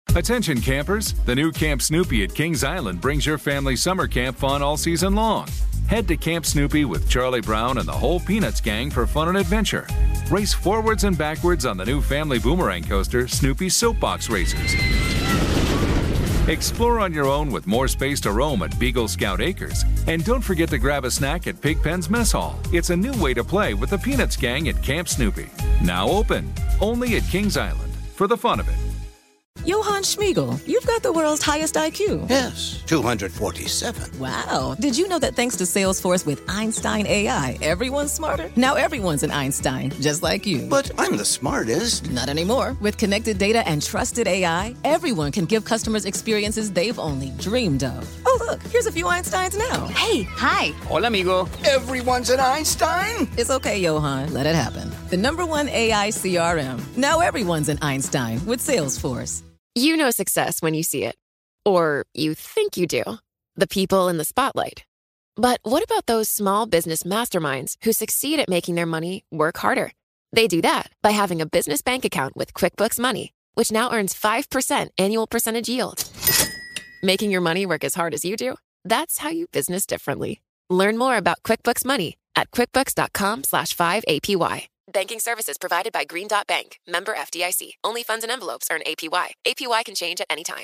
Attention campers, the new Camp Snoopy at Kings Island brings your family summer camp fun all season long. Head to Camp Snoopy with Charlie Brown and the whole Peanuts gang for fun and adventure. Race forwards and backwards on the new family boomerang coaster, Snoopy's Soapbox Racers. Explore on your own with more space to roam at Beagle Scout Acres. And don't forget to grab a snack at Pigpen's Mess Hall. It's a new way to play with the Peanuts gang at Camp Snoopy. Now open, only at Kings Island, for the fun of it. Johann Schmiegel, you've got the world's highest IQ. Yes, 247. Wow. Did you know that thanks to Salesforce with Einstein AI, everyone's smarter? Now everyone's an Einstein, just like you. But I'm the smartest. Not anymore. With connected data and trusted AI, everyone can give customers experiences they've only dreamed of. Oh, look, here's a few Einsteins now. Hey, hi. Hola, amigo. Everyone's an Einstein? It's okay, Johann. Let it happen. The #1 AI CRM. Now everyone's an Einstein with Salesforce. You know success when you see it. Or you think you do. The people in the spotlight. But what about those small business masterminds who succeed at making their money work harder? They do that by having a business bank account with QuickBooks Money, which now earns 5% annual percentage yield. Making your money work as hard as you do? That's how you business differently. Learn more about QuickBooks Money at quickbooks.com/5APY. Banking services provided by Green Dot Bank. Member FDIC. Only funds and envelopes earn APY. APY can change at any time.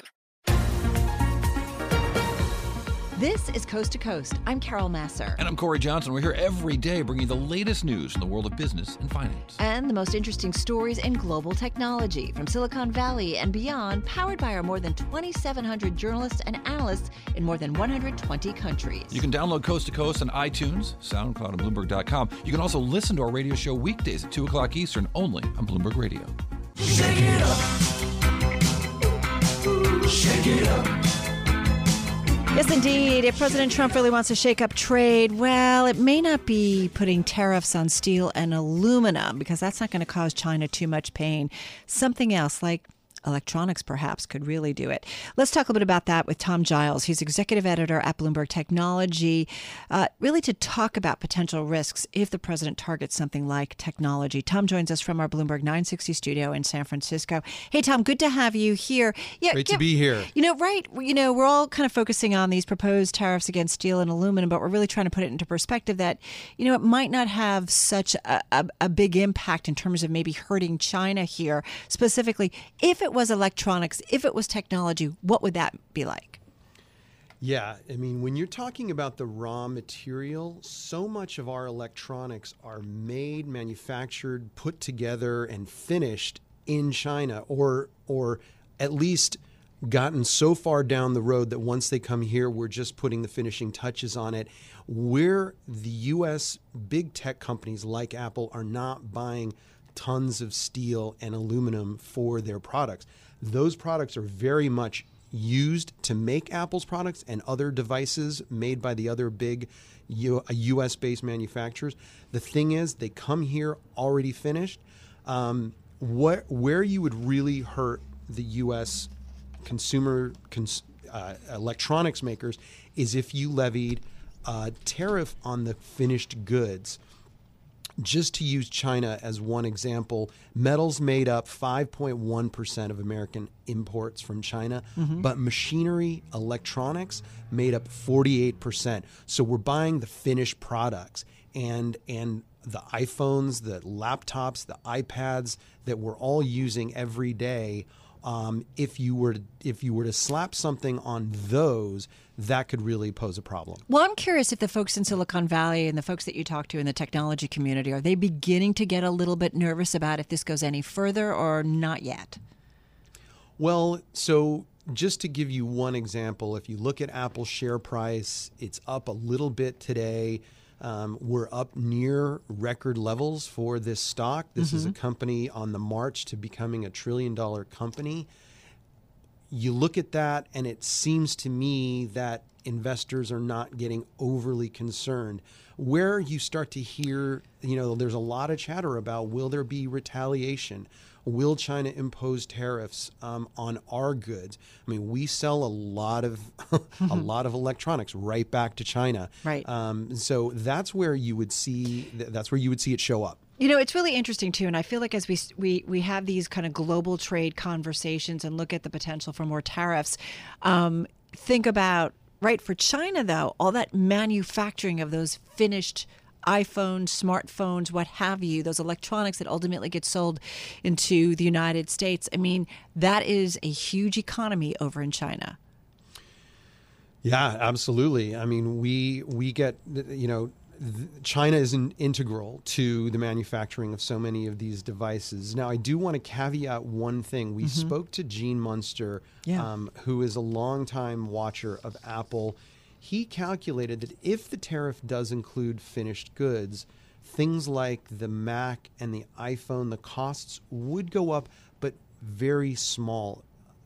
This is Coast to Coast. I'm Carol Masser. And I'm Corey Johnson. We're here every day bringing you the latest news in the world of business and finance. And the most interesting stories in global technology from Silicon Valley and beyond, powered by our more than 2,700 journalists and analysts in more than 120 countries. You can download Coast to Coast on iTunes, SoundCloud, and Bloomberg.com. You can also listen to our radio show weekdays at 2 o'clock Eastern, only on Bloomberg Radio. Shake it up. Shake it up. Yes, indeed. If President Trump really wants to shake up trade, well, it may not be putting tariffs on steel and aluminum, because that's not going to cause China too much pain. Something else, like electronics perhaps, could really do it. Let's talk a little bit about that with Tom Giles. He's executive editor at Bloomberg Technology, really to talk about potential risks if the president targets something like technology. Tom joins us from our Bloomberg 960 studio in San Francisco. Hey, Tom, good to have you here. Yeah, Great to be here. We're all kind of focusing on these proposed tariffs against steel and aluminum, but we're really trying to put it into perspective that, it might not have such a big impact in terms of maybe hurting China here. Specifically, if it was electronics, if it was technology, what would that be like? Yeah, when you're talking about the raw material, so much of our electronics are made, manufactured, put together, and finished in China, or at least gotten so far down the road that once they come here, we're just putting the finishing touches on it. Where the U.S. big tech companies like Apple are not buying tons of steel and aluminum for their products. Those products are very much used to make Apple's products and other devices made by the other big U.S.-based manufacturers. The thing is, they come here already finished. Where you would really hurt the U.S. consumer electronics makers is if you levied a tariff on the finished goods. Just to use China as one example, metals made up 5.1% of American imports from China, but machinery, electronics made up 48%. So we're buying the finished products, and the iPhones, the laptops, the iPads that we're all using every day. If you were to slap something on those, that could really pose a problem. Well, I'm curious if the folks in Silicon Valley and the folks that you talk to in the technology community, are they beginning to get a little bit nervous about if this goes any further or not yet? Well, so just to give you one example, if you look at Apple's share price, it's up a little bit today. We're up near record levels for this stock. This is a company on the march to becoming a $1 trillion company. You look at that, and it seems to me that investors are not getting overly concerned. Where you start to hear, there's a lot of chatter about, will there be retaliation? Will China impose tariffs on our goods? We sell a lot of electronics right back to China. Right. So that's where you would see it show up. You know, it's really interesting, too, and I feel like as we have these kind of global trade conversations and look at the potential for more tariffs, think about, right, for China, though, all that manufacturing of those finished iPhones, smartphones, what have you, those electronics that ultimately get sold into the United States. I mean, that is a huge economy over in China. Yeah, absolutely. I mean, we get, China is integral to the manufacturing of so many of these devices. Now, I do want to caveat one thing. We spoke to Gene Munster, who is a longtime watcher of Apple. He calculated that if the tariff does include finished goods, things like the Mac and the iPhone, the costs would go up, but very small,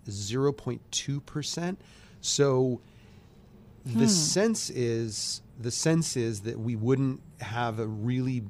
0.2%. So the sense is that we wouldn't have a really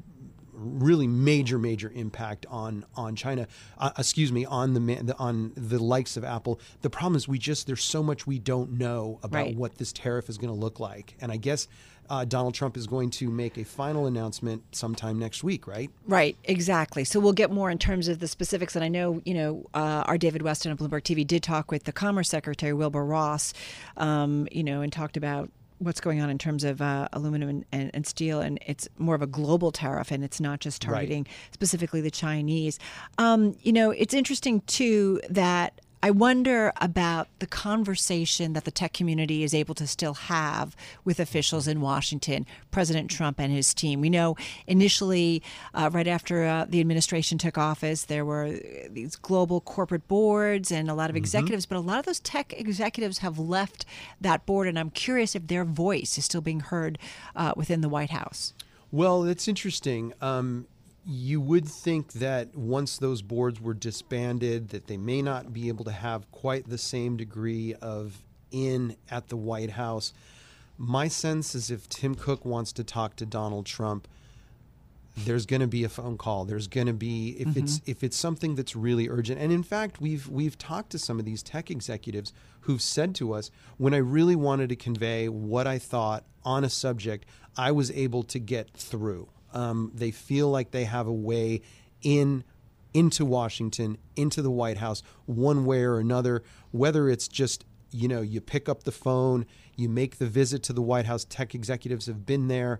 major impact on China. On the likes of Apple. The problem is there's so much we don't know about what this tariff is going to look like, and I guess Donald Trump is going to make a final announcement sometime next week, right? Right, exactly. So we'll get more in terms of the specifics. And I know, our David Weston of Bloomberg TV did talk with the Commerce Secretary, Wilbur Ross, and talked about what's going on in terms of aluminum and steel, and it's more of a global tariff, and it's not just targeting specifically the Chinese. It's interesting, too, that I wonder about the conversation that the tech community is able to still have with officials in Washington, President Trump and his team. We know initially, right after the administration took office, there were these global corporate boards and a lot of executives, but a lot of those tech executives have left that board, and I'm curious if their voice is still being heard within the White House. Well, it's interesting. You would think that once those boards were disbanded, that they may not be able to have quite the same degree of at the White House. My sense is if Tim Cook wants to talk to Donald Trump, there's going to be a phone call. There's going to be, if it's something that's really urgent. And in fact, we've talked to some of these tech executives who've said to us, when I really wanted to convey what I thought on a subject, I was able to get through. They feel like they have a way into Washington, into the White House, one way or another, whether it's just, you pick up the phone, you make the visit to the White House. Tech executives have been there.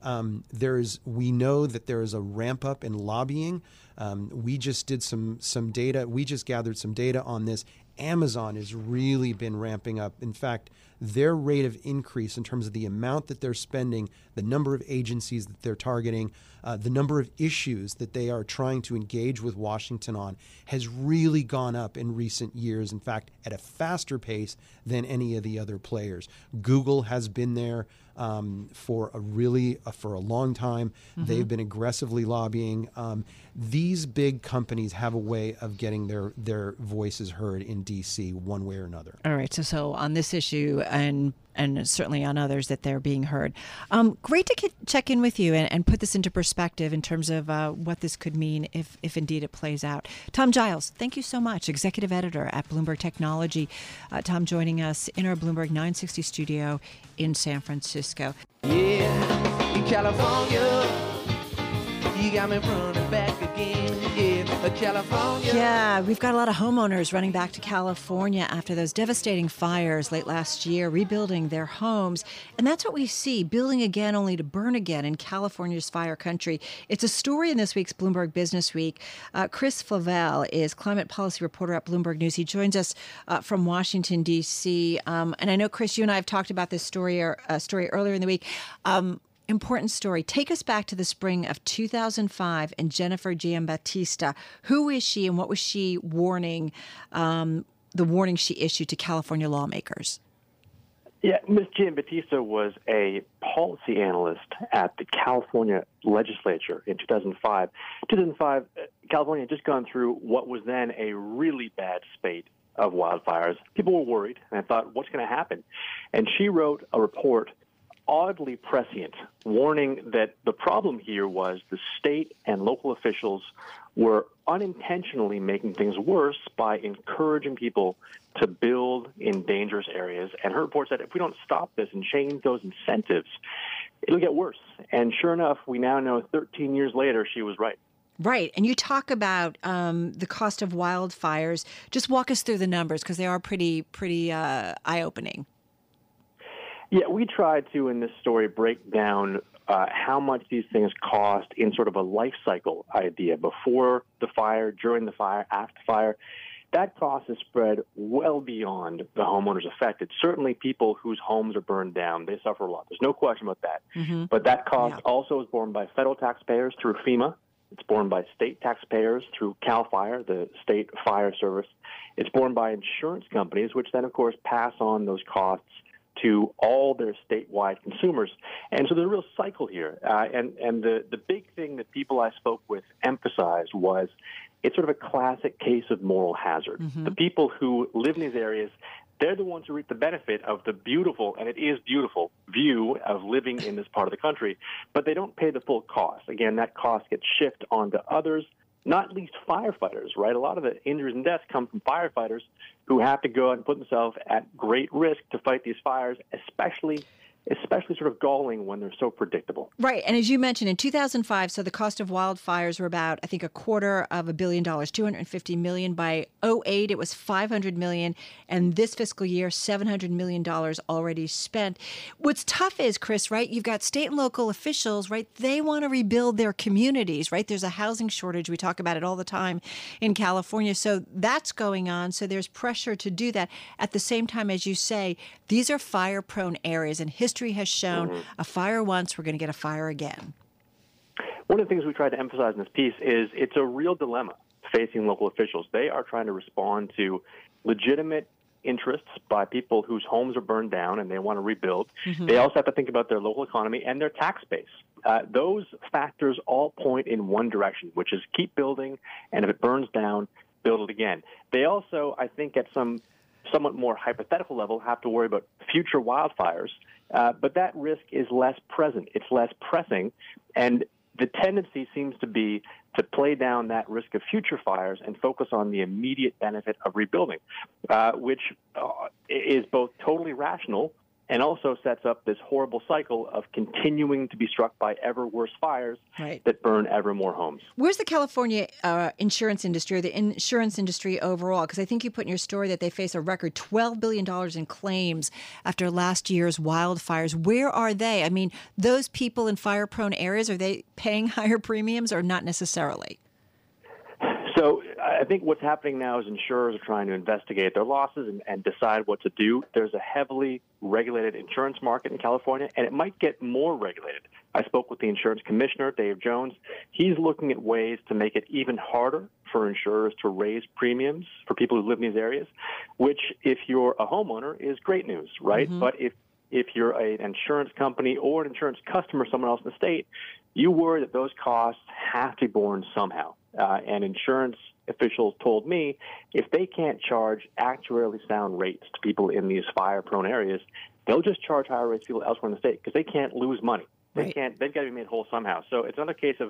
We know that there is a ramp up in lobbying. We just did some data. We just gathered some data on this. Amazon has really been ramping up. In fact, their rate of increase in terms of the amount that they're spending, the number of agencies that they're targeting, the number of issues that they are trying to engage with Washington on has really gone up in recent years. In fact, at a faster pace than any of the other players. Google has been there for a long time. They've been aggressively lobbying. These big companies have a way of getting their voices heard in D.C. one way or another. All right. So on this issue and certainly on others that they're being heard. Great to check in with you and put this into perspective in terms of what this could mean if indeed it plays out. Tom Giles, thank you so much, Executive Editor at Bloomberg Technology. Tom joining us in our Bloomberg 960 studio in San Francisco. Yeah, in California, you got me running back again. California. Yeah, we've got a lot of homeowners running back to California after those devastating fires late last year, rebuilding their homes. And that's what we see, building again only to burn again in California's fire country. It's a story in this week's Bloomberg Business Week. Chris Flavelle is climate policy reporter at Bloomberg News. He joins us from Washington, D.C. And I know, Chris, you and I have talked about this story earlier in the week. Important story. Take us back to the spring of 2005 and Jennifer Giambattista. Who is she and what was she warning, the warning she issued to California lawmakers? Yeah, Ms. Giambattista was a policy analyst at the California legislature in 2005. 2005, California had just gone through what was then a really bad spate of wildfires. People were worried, and I thought, what's going to happen? And she wrote a report oddly prescient, warning that the problem here was the state and local officials were unintentionally making things worse by encouraging people to build in dangerous areas. And her report said if we don't stop this and change those incentives, it'll get worse. And sure enough, we now know 13 years later she was right. Right. And you talk about the cost of wildfires. Just walk us through the numbers because they are pretty eye-opening. Yeah, we tried to, in this story, break down how much these things cost in sort of a life cycle idea, before the fire, during the fire, after the fire. That cost is spread well beyond the homeowners affected. Certainly people whose homes are burned down, they suffer a lot. There's no question about that. Mm-hmm. But that cost also is borne by federal taxpayers through FEMA. It's borne by state taxpayers through CAL FIRE, the state fire service. It's borne by insurance companies, which then, of course, pass on those costs to all their statewide consumers. And so there's a real cycle here. And the big thing that people I spoke with emphasized was it's sort of a classic case of moral hazard. Mm-hmm. The people who live in these areas, they're the ones who reap the benefit of the beautiful, and it is beautiful, view of living in this part of the country, but they don't pay the full cost. Again, that cost gets shifted onto others, not least firefighters, right? A lot of the injuries and deaths come from firefighters who have to go out and put themselves at great risk to fight these fires, especially sort of galling when they're so predictable. Right. And as you mentioned, in 2005, so the cost of wildfires were about, I think, $250 million, $250 million. By 2008, it was $500 million. And this fiscal year, $700 million already spent. What's tough is, Chris, right, you've got state and local officials, right, they want to rebuild their communities, right? There's a housing shortage. We talk about it all the time in California. So that's going on. So there's pressure to do that. At the same time, as you say, these are fire-prone areas, and history has shown a fire once, we're going to get a fire again. One of the things we tried to emphasize in this piece is it's a real dilemma facing local officials. They are trying to respond to legitimate interests by people whose homes are burned down and they want to rebuild. Mm-hmm. They also have to think about their local economy and their tax base. Those factors all point in one direction, which is keep building, and if it burns down, build it again. They also, I think, at some somewhat more hypothetical level, have to worry about future wildfires, but that risk is less present. It's less pressing, and the tendency seems to be to play down that risk of future fires and focus on the immediate benefit of rebuilding, which is both totally rational and also sets up this horrible cycle of continuing to be struck by ever worse fires that burn ever more homes. Where's the California insurance industry, or the insurance industry overall? Because I think you put in your story that they face a record $12 billion in claims after last year's wildfires. Where are they? I mean, those people in fire-prone areas, are they paying higher premiums or not necessarily? So I think what's happening now is insurers are trying to investigate their losses and decide what to do. There's a heavily regulated insurance market in California, and it might get more regulated. I spoke with the insurance commissioner, Dave Jones. He's looking at ways to make it even harder for insurers to raise premiums for people who live in these areas, which, if you're a homeowner, is great news, right? Mm-hmm. But if you're an insurance company or an insurance customer somewhere else in the state, you worry that those costs have to be borne somehow. And insurance officials told me if they can't charge actuarially sound rates to people in these fire-prone areas, they'll just charge higher rates to people elsewhere in the state because they can't lose money. They've got to be made whole somehow. So it's another case of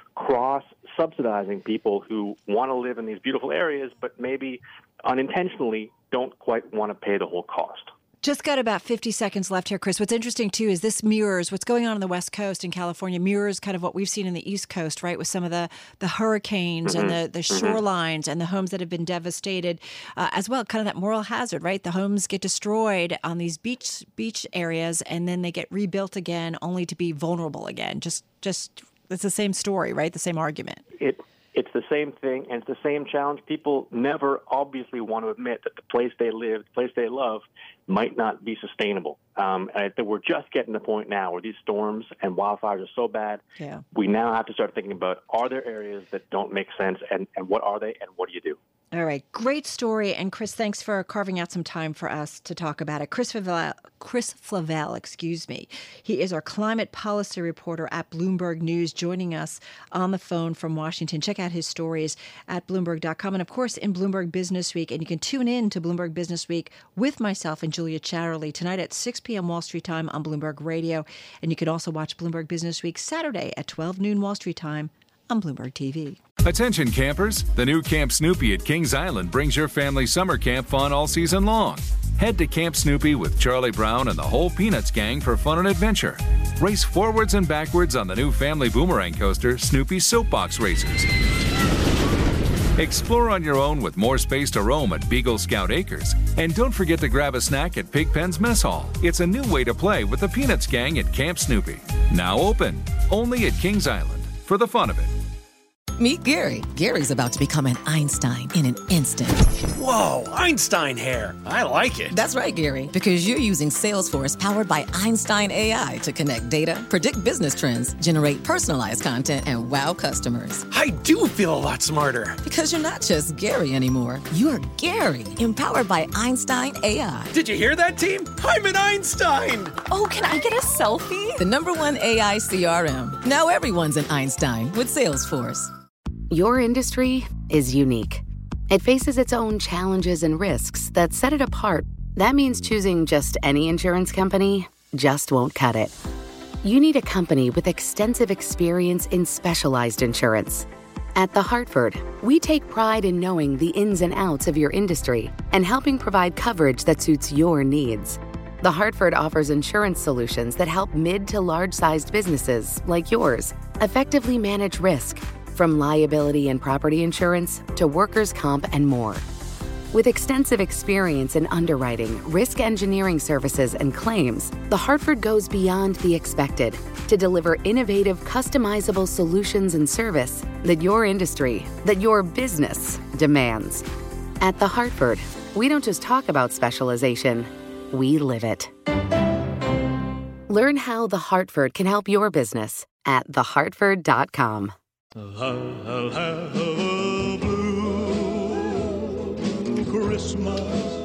cross-subsidizing people who want to live in these beautiful areas but maybe unintentionally don't quite want to pay the whole cost. Just got about 50 seconds left here, Chris. What's interesting, too, is this mirrors what's going on the West Coast in California, mirrors kind of what we've seen in the East Coast, right, with some of the hurricanes and the shorelines and the homes that have been devastated as well, kind of that moral hazard, right? The homes get destroyed on these beach areas, and then they get rebuilt again only to be vulnerable again. Just it's the same story, right? The same argument. It's the same thing, and it's the same challenge. People never obviously want to admit that the place they live, the place they love, might not be sustainable. And I think we're just getting to the point now where these storms and wildfires are so bad, we now have to start thinking about, are there areas that don't make sense, and what are they, and what do you do? All right. Great story. And Chris, thanks for carving out some time for us to talk about it. Chris Flavell, excuse me. He is our climate policy reporter at Bloomberg News, joining us on the phone from Washington. Check out his stories at Bloomberg.com and, of course, in Bloomberg Business Week. And you can tune in to Bloomberg Business Week with myself and Julia Chatterley tonight at 6 p.m. Wall Street time on Bloomberg Radio. And you can also watch Bloomberg Business Week Saturday at 12 noon Wall Street time on Bloomberg TV. Attention campers, the new Camp Snoopy at Kings Island brings your family summer camp fun all season long. Head to Camp Snoopy with Charlie Brown and the whole Peanuts gang for fun and adventure. Race forwards and backwards on the new family boomerang coaster, Snoopy Soapbox Racers. Explore on your own with more space to roam at Beagle Scout Acres. And don't forget to grab a snack at Pigpen's Mess Hall. It's a new way to play with the Peanuts gang at Camp Snoopy. Now open, only at Kings Island, for the fun of it. Meet Gary. Gary's about to become an Einstein in an instant. Whoa, Einstein hair. I like it. That's right, Gary, because you're using Salesforce powered by Einstein AI to connect data, predict business trends, generate personalized content, and wow customers. I do feel a lot smarter. Because you're not just Gary anymore. You're Gary, empowered by Einstein AI. Did you hear that, team? I'm an Einstein. Oh, can I get a selfie? The #1 AI CRM. Now everyone's an Einstein with Salesforce. Your industry is unique. It faces its own challenges and risks that set it apart. That means choosing just any insurance company just won't cut it. You need a company with extensive experience in specialized insurance. At The Hartford, we take pride in knowing the ins and outs of your industry and helping provide coverage that suits your needs. The Hartford offers insurance solutions that help mid to large-sized businesses like yours effectively manage risk, from liability and property insurance to workers' comp and more. With extensive experience in underwriting, risk engineering services, and claims, The Hartford goes beyond the expected to deliver innovative, customizable solutions and service that your industry, that your business demands. At The Hartford, we don't just talk about specialization, we live it. Learn how The Hartford can help your business at thehartford.com. I'll have a blue Christmas.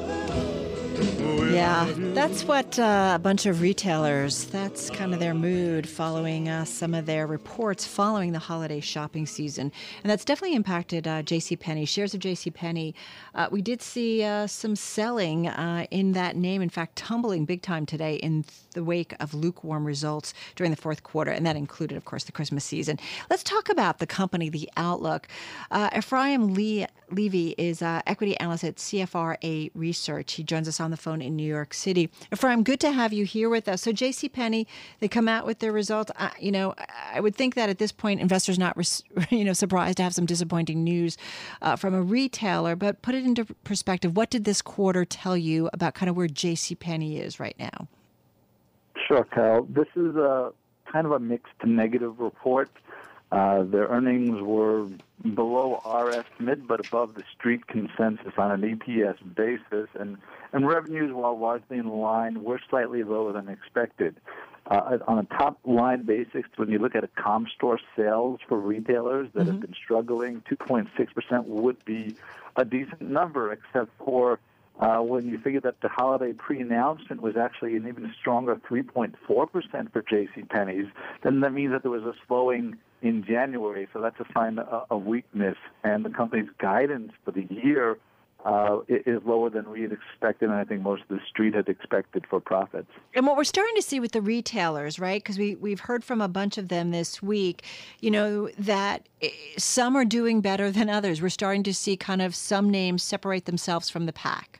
Yeah, that's what a bunch of retailers, that's kind of their mood following some of their reports following the holiday shopping season. And that's definitely impacted JCPenney. Shares of JCPenney, we did see some selling in that name, in fact, tumbling big time today in the wake of lukewarm results during the fourth quarter. And that included, of course, the Christmas season. Let's talk about the company, the outlook. Ephraim Levy is equity analyst at CFRA Research. He joins us on the phone in New York City. Ephraim, good to have you here with us. So JCPenney, they come out with their results. I would think that at this point, investors not surprised to have some disappointing news from a retailer, but put it into perspective. What did this quarter tell you about kind of where JCPenney is right now? Sure, Carol. This is a kind of a mixed to negative report. Their earnings were below our estimate, but above the street consensus on an EPS basis. And revenues, while largely in line, were slightly lower than expected. On a top-line basis, when you look at a comp store sales for retailers that have been struggling, 2.6% would be a decent number, except for when you figure that the holiday pre-announcement was actually an even stronger 3.4% for JCPenney's, then that means that there was a slowing in January, so that's a sign of weakness. And the company's guidance for the year is lower than we had expected, and I think most of the street had expected for profits. And what we're starting to see with the retailers, right, because we've heard from a bunch of them this week, that some are doing better than others. We're starting to see kind of some names separate themselves from the pack.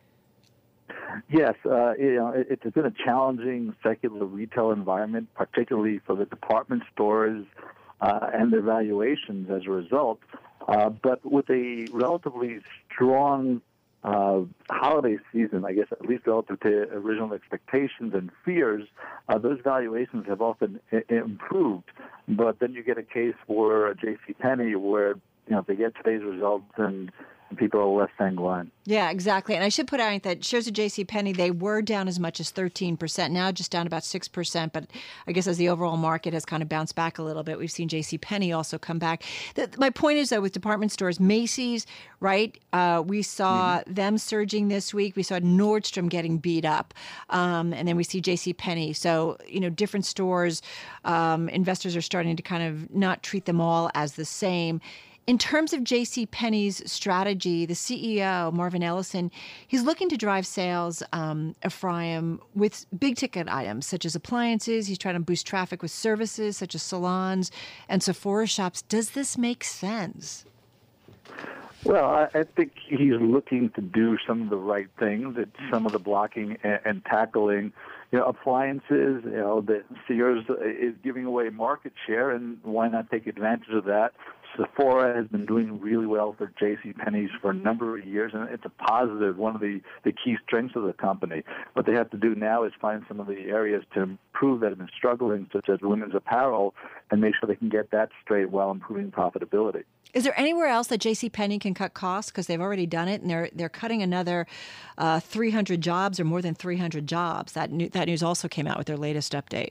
Yes, it's been a challenging secular retail environment, particularly for the department stores and their valuations as a result. But with a relatively strong holiday season, I guess, at least relative to original expectations and fears, those valuations have often improved. But then you get a case for JCPenney where, they get today's results and people are less sanguine. Yeah, exactly. And I should put out that shares of JCPenney, they were down as much as 13%, now just down about 6%. But I guess as the overall market has kind of bounced back a little bit, we've seen JCPenney also come back. My point is, though, with department stores, Macy's, right, we saw them surging this week. We saw Nordstrom getting beat up. And then we see JCPenney. So, different stores, investors are starting to kind of not treat them all as the same. In terms of JCPenney's strategy, the CEO, Marvin Ellison, he's looking to drive sales, Ephraim, with big-ticket items such as appliances. He's trying to boost traffic with services such as salons and Sephora shops. Does this make sense? Well, I think he's looking to do some of the right things. It's some of the blocking and tackling. Appliances, that Sears is giving away market share, and why not take advantage of that? Sephora has been doing really well for JCPenney's for a number of years, and it's a positive, one of the key strengths of the company. What they have to do now is find some of the areas to improve that have been struggling, such as women's apparel, and make sure they can get that straight while improving profitability. Is there anywhere else that JCPenney can cut costs? Because they've already done it, and they're cutting another 300 jobs or more than 300 jobs. That news also came out with their latest update.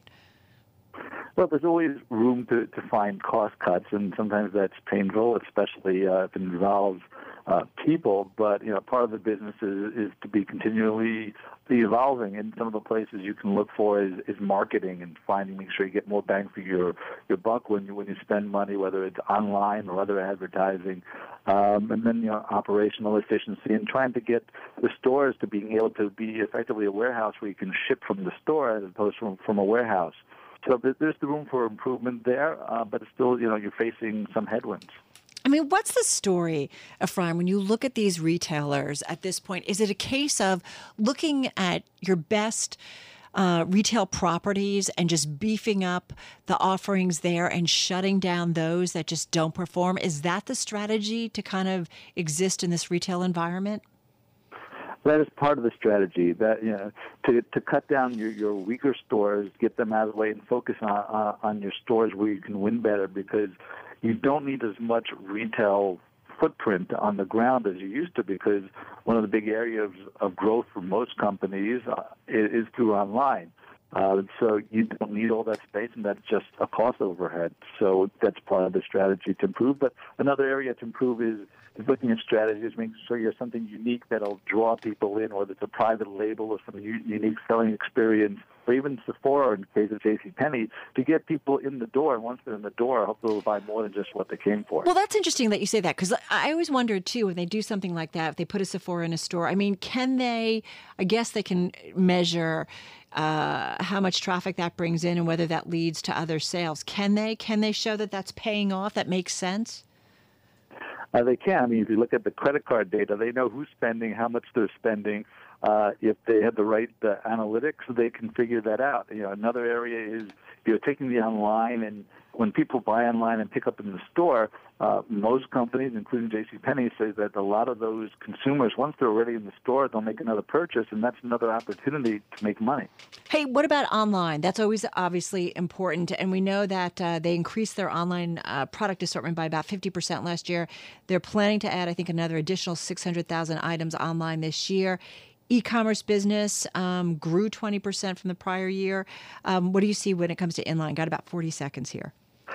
Well, there's always room to find cost cuts, and sometimes that's painful, especially if it involves people. But part of the business is to be continually evolving, and some of the places you can look for is marketing and make sure you get more bang for your buck when you spend money, whether it's online or other advertising, and then operational efficiency and trying to get the stores to being able to be effectively a warehouse where you can ship from the store as opposed from a warehouse. So there's the room for improvement there, but it's still, you're facing some headwinds. I mean, what's the story, Ephraim, when you look at these retailers at this point? Is it a case of looking at your best retail properties and just beefing up the offerings there and shutting down those that just don't perform? Is that the strategy to kind of exist in this retail environment? That is part of the strategy. That to cut down your weaker stores, get them out of the way, and focus on your stores where you can win better, because you don't need as much retail footprint on the ground as you used to, because one of the big areas of growth for most companies is through online. So you don't need all that space, and that's just a cost overhead. So that's part of the strategy to improve. But another area to improve is looking at strategies, making sure you have something unique that'll draw people in, whether it's a private label or some unique selling experience, or even Sephora in the case of JCPenney, to get people in the door. And once they're in the door, hopefully they'll buy more than just what they came for. Well, that's interesting that you say that, because I always wondered, too, when they do something like that, if they put a Sephora in a store, I mean, I guess they can measure how much traffic that brings in and whether that leads to other sales. Can they show that that's paying off, that makes sense? They can. I mean, if you look at the credit card data, they know who's spending, how much they're spending. If they have the right analytics, they can figure that out. Another area is taking the online, and when people buy online and pick up in the store, most companies, including JCPenney, say that a lot of those consumers, once they're already in the store, they'll make another purchase, and that's another opportunity to make money. Hey, what about online? That's always obviously important, and we know that they increased their online product assortment by about 50% last year. They're planning to add, I think, another additional 600,000 items online this year. E-commerce business grew 20% from the prior year. What do you see when it comes to inline? Got about 40 seconds here.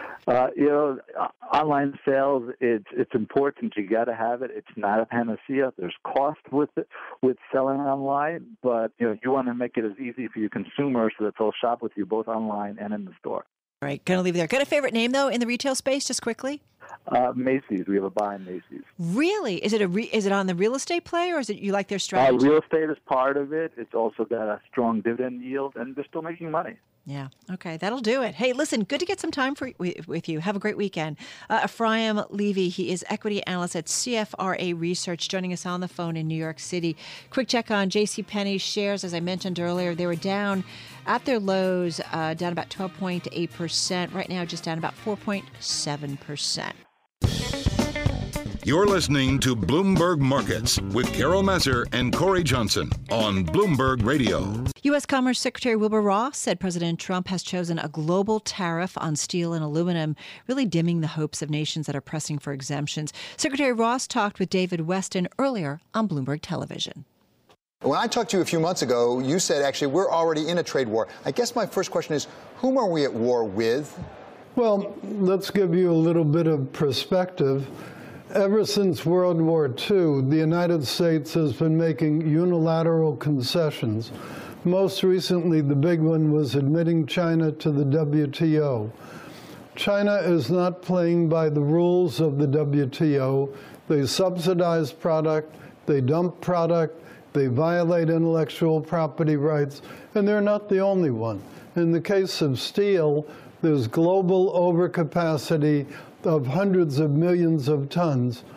Online sales, it's important. You got to have it. It's not a panacea. There's cost with it, with selling online, but you want to make it as easy for your consumers so that they'll shop with you both online and in the store. All right, going to leave it there. Got a favorite name, though, in the retail space, just quickly? Macy's. We have a buy in Macy's. Really? Is it on the real estate play, or is it you like their strategy? Real estate is part of it. It's also got a strong dividend yield, and they're still making money. Yeah. Okay. That'll do it. Hey, listen, good to get some time with you. Have a great weekend. Ephraim Levy, he is equity analyst at CFRA Research, joining us on the phone in New York City. Quick check on JCPenney shares. As I mentioned earlier, they were down at their lows, down about 12.8%. Right now, just down about 4.7%. You're listening to Bloomberg Markets with Carol Massar and Corey Johnson on Bloomberg Radio. U.S. Commerce Secretary Wilbur Ross said President Trump has chosen a global tariff on steel and aluminum, really dimming the hopes of nations that are pressing for exemptions. Secretary Ross talked with David Weston earlier on Bloomberg Television. When I talked to you a few months ago, you said, actually, we're already in a trade war. I guess my first question is, whom are we at war with? Well, let's give you a little bit of perspective. Ever since World War II, the United States has been making unilateral concessions. Most recently, the big one was admitting China to the WTO. China is not playing by the rules of the WTO. They subsidize product, they dump product, they violate intellectual property rights, and they're not the only one. In the case of steel, there's global overcapacity of hundreds of millions of tons.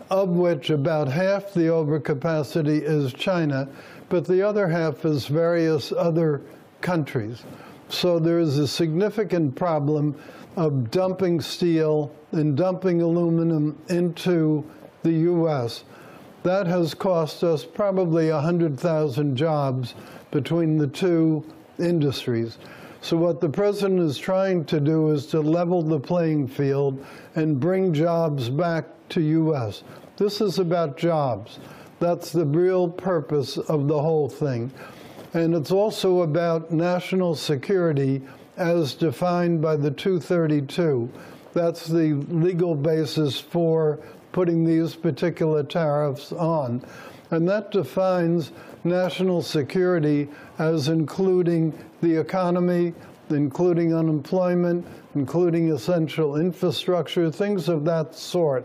of which about half the overcapacity is China, but the other half is various other countries. So there is a significant problem of dumping steel and dumping aluminum into the U.S. That has cost us probably 100,000 jobs between the two industries. So what the president is trying to do is to level the playing field and bring jobs back to U.S. This is about jobs. That's the real purpose of the whole thing. And it's also about national security as defined by the 232. That's the legal basis for putting these particular tariffs on. And that defines national security as including the economy, including unemployment, including essential infrastructure, things of that sort.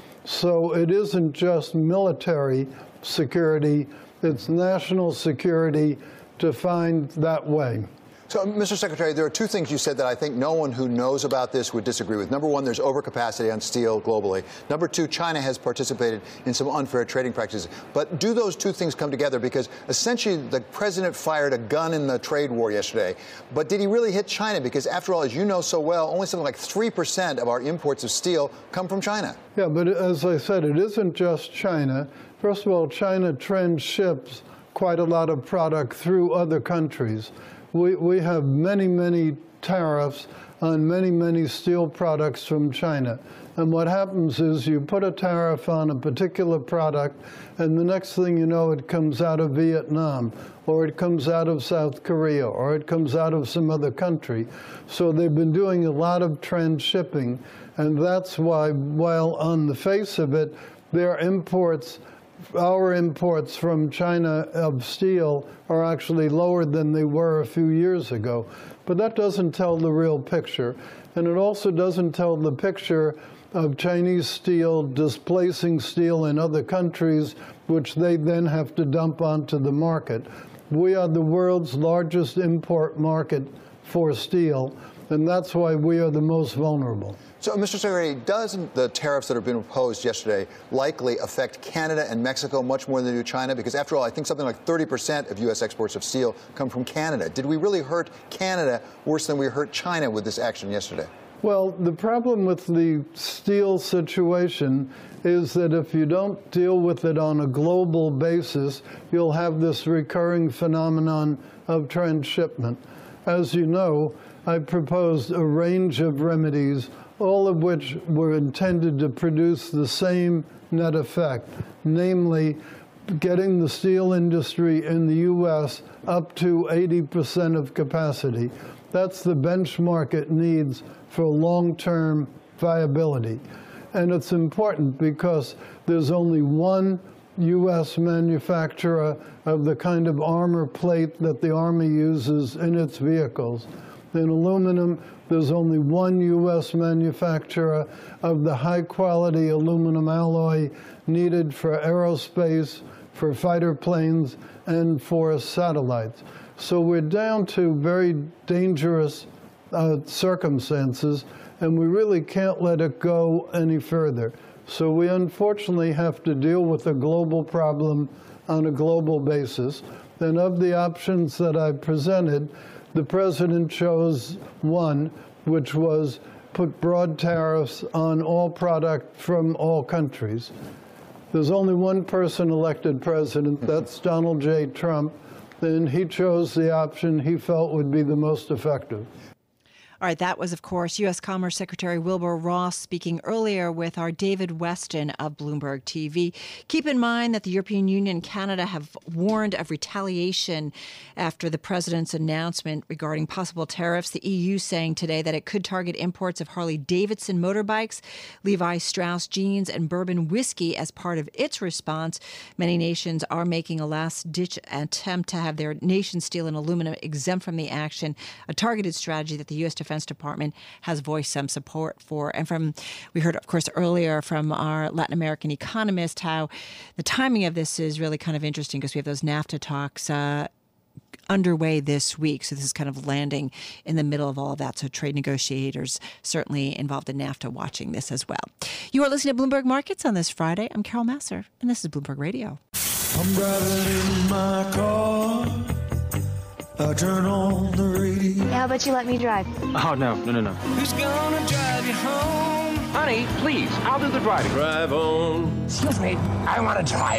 So it isn't just military security, it's national security defined that way. So, Mr. Secretary, there are two things you said that I think no one who knows about this would disagree with. Number one, there's overcapacity on steel globally. Number two, China has participated in some unfair trading practices. But do those two things come together? Because essentially the president fired a gun in the trade war yesterday. But did he really hit China? Because after all, as you know so well, only something like 3% of our imports of steel come from China. Yeah, but as I said, it isn't just China. First of all, China transships quite a lot of product through other countries. We have many, many tariffs on many, many steel products from China. And what happens is you put a tariff on a particular product, and the next thing you know, it comes out of Vietnam, or it comes out of South Korea, or it comes out of some other country. So they've been doing a lot of transshipping, and that's why, while on the face of it, their imports, our imports from China of steel are actually lower than they were a few years ago. But that doesn't tell the real picture. And it also doesn't tell the picture of Chinese steel displacing steel in other countries, which they then have to dump onto the market. We are the world's largest import market for steel, and that's why we are the most vulnerable. So, Mr. Secretary, doesn't the tariffs that have been imposed yesterday likely affect Canada and Mexico much more than they do China? Because after all, I think something like 30% of U.S. exports of steel come from Canada. Did we really hurt Canada worse than we hurt China with this action yesterday? Well, the problem with the steel situation is that if you don't deal with it on a global basis, you'll have this recurring phenomenon of transshipment. As you know, I proposed a range of remedies, all of which were intended to produce the same net effect, namely getting the steel industry in the U.S. up to 80% of capacity. That's the benchmark it needs for long-term viability. And it's important because there's only one U.S. manufacturer of the kind of armor plate that the Army uses in its vehicles. In aluminum, there's only one U.S. manufacturer of the high-quality aluminum alloy needed for aerospace, for fighter planes, and for satellites. So we're down to very dangerous circumstances, and we really can't let it go any further. So we unfortunately have to deal with a global problem on a global basis. And of the options that I presented, the president chose one, which was put broad tariffs on all product from all countries. There's only one person elected president, that's Donald J. Trump, and he chose the option he felt would be the most effective. All right, that was, of course, U.S. Commerce Secretary Wilbur Ross speaking earlier with our David Weston of Bloomberg TV. Keep in mind that the European Union and Canada have warned of retaliation after the president's announcement regarding possible tariffs. The EU saying today that it could target imports of Harley-Davidson motorbikes, Levi Strauss jeans, and bourbon whiskey as part of its response. Many nations are making a last-ditch attempt to have their nation steel and aluminum exempt from the action, a targeted strategy that the U.S. Defense Department has voiced some support for. And we heard, of course, earlier from our Latin American economist how the timing of this is really kind of interesting because we have those NAFTA talks underway this week. So this is kind of landing in the middle of all of that. So trade negotiators certainly involved in NAFTA watching this as well. You are listening to Bloomberg Markets on this Friday. I'm Carol Massar, and this is Bloomberg Radio. I'm driving in my car. I turn on the radio. How about you let me drive? Oh, no. Who's gonna drive you home? Honey, please, I'll do the driving. Drive on. Excuse me, I want to drive.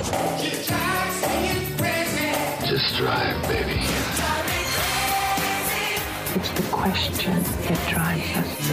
Just drive, baby. It's the question that drives us.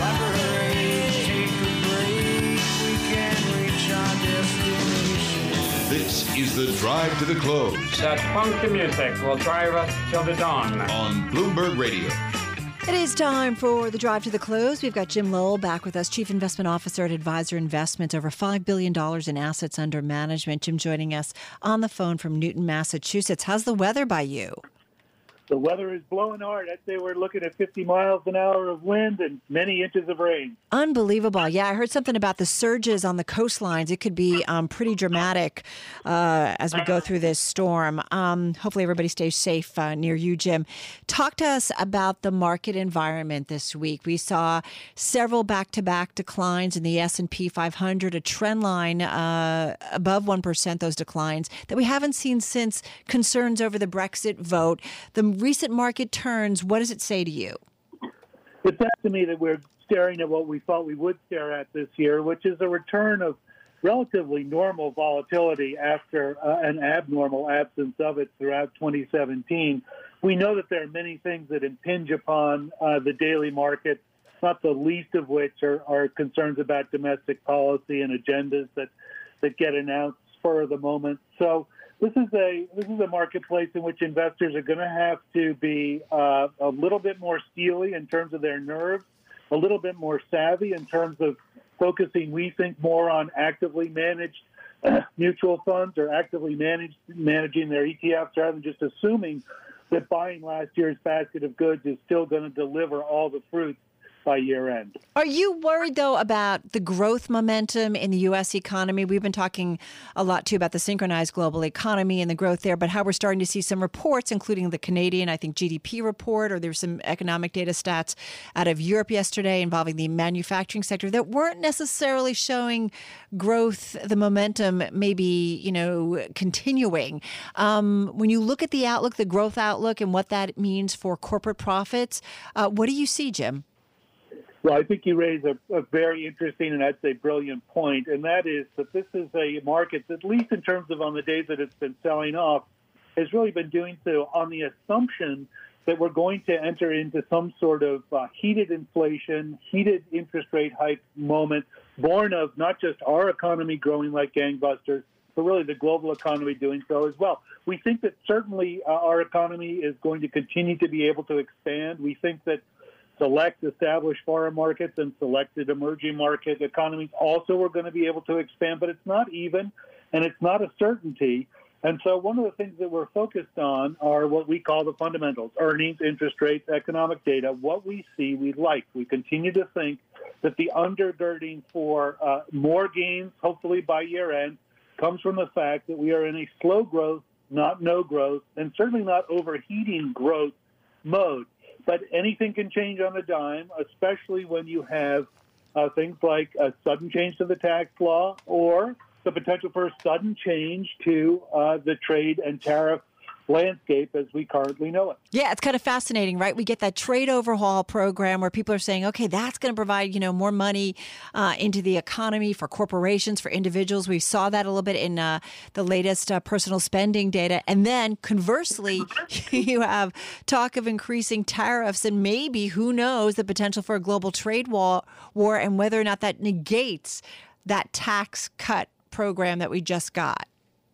Take a break. We can reach our destination. This is the Drive to the Close. That funky music will drive us till the dawn. On Bloomberg Radio. It is time for the Drive to the Close. We've got Jim Lowell back with us, Chief Investment Officer at Advisor Investments, over $5 billion in assets under management. Jim joining us on the phone from Newton, Massachusetts. How's the weather by you? The weather is blowing hard. I'd say we're looking at 50 miles an hour of wind and many inches of rain. Unbelievable. Yeah, I heard something about the surges on the coastlines. It could be pretty dramatic as we go through this storm. Hopefully everybody stays safe near you, Jim. Talk to us about the market environment this week. We saw several back-to-back declines in the S&P 500, a trend line above 1%, those declines, that we haven't seen since concerns over the Brexit vote. The recent market turns, what does it say to you? It says to me that we're staring at what we thought we would stare at this year, which is a return of relatively normal volatility after an abnormal absence of it throughout 2017. We know that there are many things that impinge upon the daily market, not the least of which are concerns about domestic policy and agendas that get announced spur of the moment. So this is a marketplace in which investors are going to have to be a little bit more steely in terms of their nerves, a little bit more savvy in terms of focusing, we think, more on actively managed mutual funds or actively managing their ETFs rather than just assuming that buying last year's basket of goods is still going to deliver all the fruits by year end. Are you worried, though, about the growth momentum in the U.S. economy? We've been talking a lot, too, about the synchronized global economy and the growth there, but how we're starting to see some reports, including the Canadian, I think, GDP report, or there's some economic data stats out of Europe yesterday involving the manufacturing sector that weren't necessarily showing growth, the momentum maybe, continuing. When you look at the outlook, the growth outlook, and what that means for corporate profits, what do you see, Jim? Well, I think you raise a very interesting and I'd say brilliant point, and that is that this is a market, at least in terms of on the days that it's been selling off, has really been doing so on the assumption that we're going to enter into some sort of heated inflation, heated interest rate hike moment, born of not just our economy growing like gangbusters, but really the global economy doing so as well. We think that certainly our economy is going to continue to be able to expand. We think that select established foreign markets and selected emerging market economies also are going to be able to expand, but it's not even, and it's not a certainty. And so one of the things that we're focused on are what we call the fundamentals: earnings, interest rates, economic data. What we see, we like. We continue to think that the undergirding for more gains, hopefully by year end, comes from the fact that we are in a slow growth, not no growth, and certainly not overheating growth mode. But anything can change on a dime, especially when you have things like a sudden change to the tax law or the potential for a sudden change to the trade and tariff landscape as we currently know it. Yeah, it's kind of fascinating, right? We get that trade overhaul program where people are saying, okay, that's going to provide, more money into the economy for corporations, for individuals. We saw that a little bit in the latest personal spending data. And then conversely, you have talk of increasing tariffs and maybe, who knows, the potential for a global trade war and whether or not that negates that tax cut program that we just got.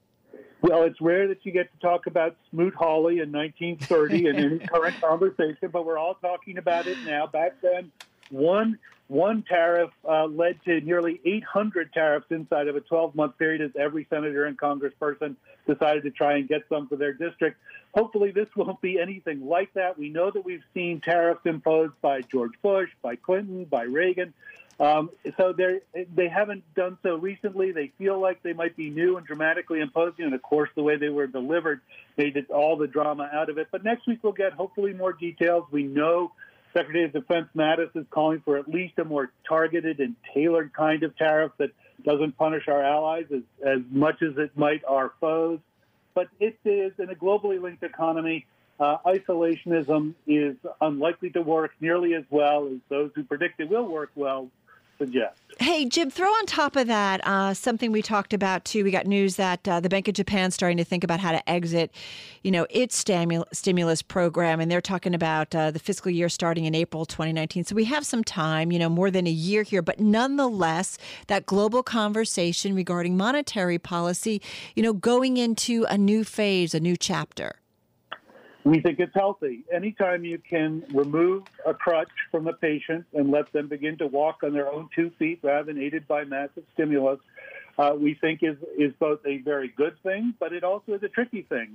Well, it's rare that you get to talk about Smoot-Hawley in 1930 in any current conversation, but we're all talking about it now. Back then, one tariff led to nearly 800 tariffs inside of a 12-month period as every senator and congressperson decided to try and get some for their district. Hopefully this won't be anything like that. We know that we've seen tariffs imposed by George Bush, by Clinton, by Reagan. So they haven't done so recently. They feel like they might be new and dramatically imposing, and of course the way they were delivered made all the drama out of it. But next week we'll get hopefully more details. We know Secretary of Defense Mattis is calling for at least a more targeted and tailored kind of tariff that doesn't punish our allies as much as it might our foes. But it is, in a globally linked economy, isolationism is unlikely to work nearly as well as those who predict it will work well suggest. Hey, Jim, throw on top of that something we talked about, too. We got news that the Bank of Japan starting to think about how to exit, its stimulus program, and they're talking about the fiscal year starting in April 2019. So we have some time, more than a year here. But nonetheless, that global conversation regarding monetary policy, going into a new phase, a new chapter. We think it's healthy. Anytime you can remove a crutch from a patient and let them begin to walk on their own 2 feet rather than aided by massive stimulus, we think is both a very good thing, but it also is a tricky thing.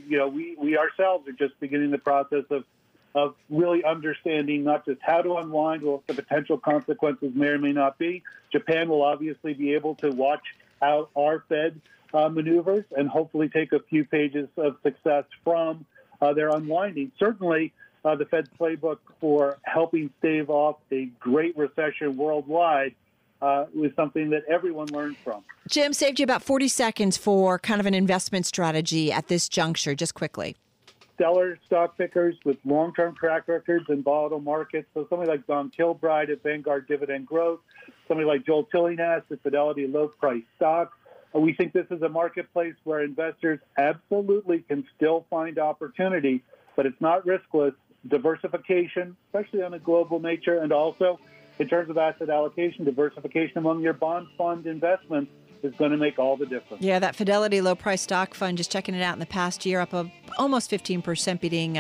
We ourselves are just beginning the process of really understanding not just how to unwind, what the potential consequences may or may not be. Japan will obviously be able to watch how our Fed maneuvers and hopefully take a few pages of success from their unwinding. Certainly, the Fed's playbook for helping stave off a great recession worldwide was something that everyone learned from. Jim, saved you about 40 seconds for kind of an investment strategy at this juncture, just quickly. Stellar stock pickers with long-term track records in volatile markets. So somebody like Don Kilbride at Vanguard Dividend Growth, somebody like Joel Tillinghast at Fidelity Low-Price Stocks. We think this is a marketplace where investors absolutely can still find opportunity, but it's not riskless. Diversification, especially on a global nature, and also in terms of asset allocation, diversification among your bond fund investments is going to make all the difference. Yeah, that Fidelity Low-Price Stock Fund, just checking it out in the past year, up almost 15%, beating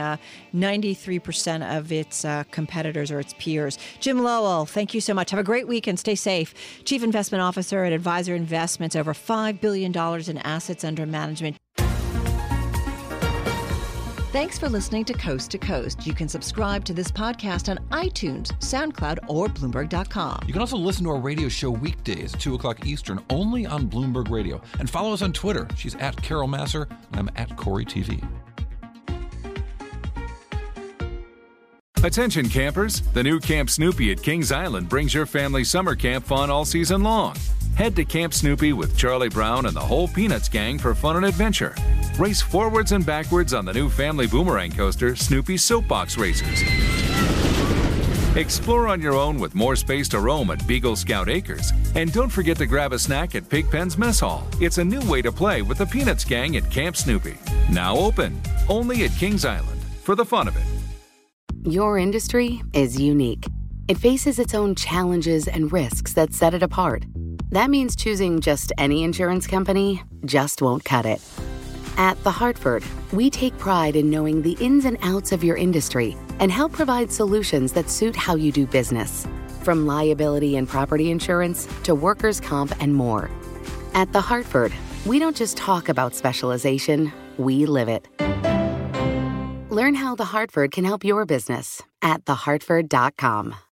93% of its competitors or its peers. Jim Lowell, thank you so much. Have a great week and stay safe. Chief Investment Officer at Advisor Investments, over $5 billion in assets under management. Thanks for listening to Coast to Coast. You can subscribe to this podcast on iTunes, SoundCloud, or Bloomberg.com. You can also listen to our radio show weekdays at 2 o'clock Eastern, only on Bloomberg Radio. And follow us on Twitter. She's at Carol Masser, and I'm at Corey TV. Attention campers, the new Camp Snoopy at Kings Island brings your family summer camp fun all season long. Head to Camp Snoopy with Charlie Brown and the whole Peanuts gang for fun and adventure. Race forwards and backwards on the new family boomerang coaster, Snoopy Soapbox Racers. Explore on your own with more space to roam at Beagle Scout Acres. And don't forget to grab a snack at Pigpen's Mess Hall. It's a new way to play with the Peanuts gang at Camp Snoopy. Now open, only at Kings Island, for the fun of it. Your industry is unique. It faces its own challenges and risks that set it apart. That means choosing just any insurance company just won't cut it. At The Hartford, we take pride in knowing the ins and outs of your industry and help provide solutions that suit how you do business. From liability and property insurance to workers' comp and more. At The Hartford, we don't just talk about specialization, we live it. Learn how The Hartford can help your business at thehartford.com.